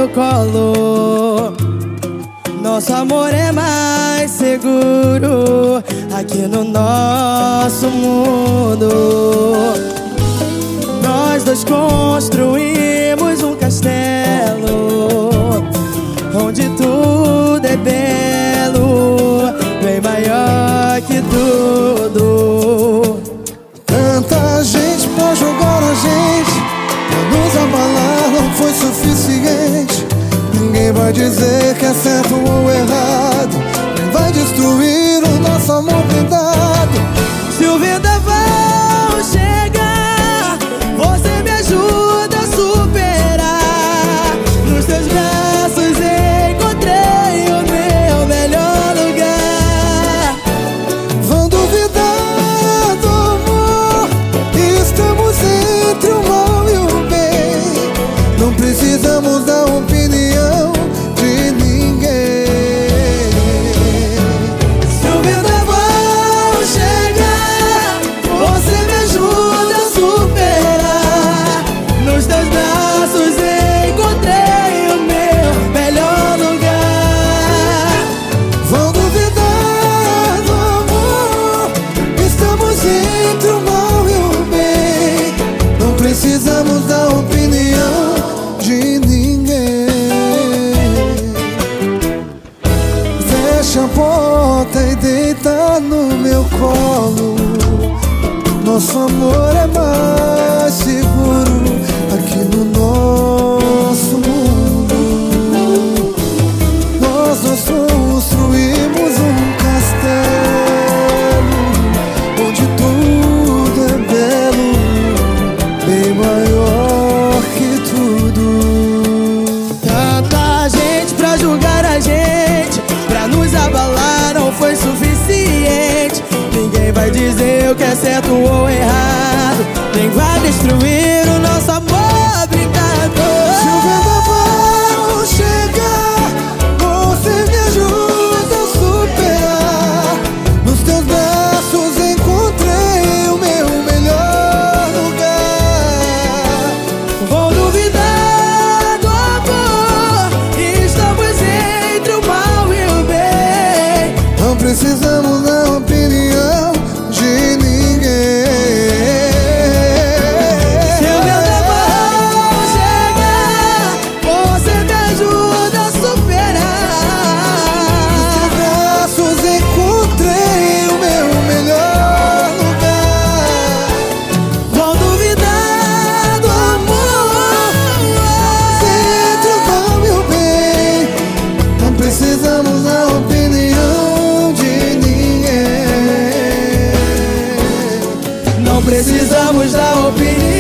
colo. Nosso amor é mais seguro aqui no nosso mundo. Nós dois construímos um castelo onde tudo é belo, bem maior que tudo. Tanta gente pra jogar a gente, pra nos abalar não foi suficiente. Ninguém vai dizer que é certo ou errado, nem vai destruir o nosso amor blindado. Se o vendaval chegar, você me ajuda a superar. Nos teus braços encontrei o meu melhor lugar. Vão duvidar do amor, estamos entre o mal e o bem. Não precisamos da opinião de ninguém. Se o vendaval chegar, você me ajuda a superar. Nos teus braços encontrei o meu melhor lugar. Vão duvidar do amor, estamos entre o mal e o bem. Não precisamos da opinião de ninguém. Fecha a porta e deita no meu colo. Nosso amor é mais seguro aqui no nosso mundo. Nós dois construímos um castelo onde tudo é belo, bem maior que tudo. Tanta gente pra julgar a gente, pra nos abalar não foi suficiente. Ninguém vai dizer o que é certo ou errado, nem vai destruir o nosso amor brincado. Se o vendaval chegar, você me ajuda a superar. Nos teus braços encontrei o meu melhor lugar. Vão duvidar do amor, estamos entre o mal e o bem. Não precisamos da opinião de ninguém. Se o vendaval chegar, você me ajuda a superar. Nos braços encontrei o meu melhor lugar. Vão duvidar do amor, Entre o mal e o bem, não precisamos da opinião de ninguém. não precisamos da opinião